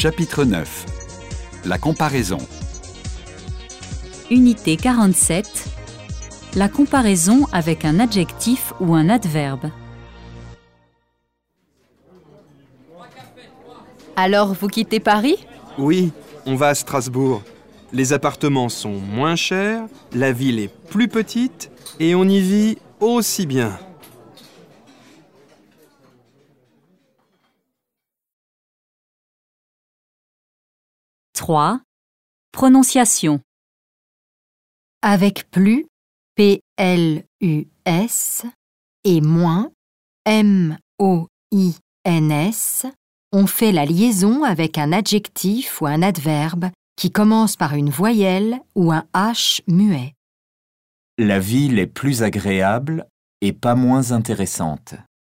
Chapitre 9. La comparaison. Unité 47. La comparaison avec un adjectif ou un adverbe. Alors, vous quittez Paris ? Oui, on va à Strasbourg. Les appartements sont moins chers, la ville est plus petite et on y vit aussi bien. « 3. Prononciation. Avec plus, P-L-U-S, et moins, M-O-I-N-S, on fait la liaison avec un adjectif ou un adverbe qui commence par une voyelle ou un H muet. La ville est plus agréable et pas moins intéressante.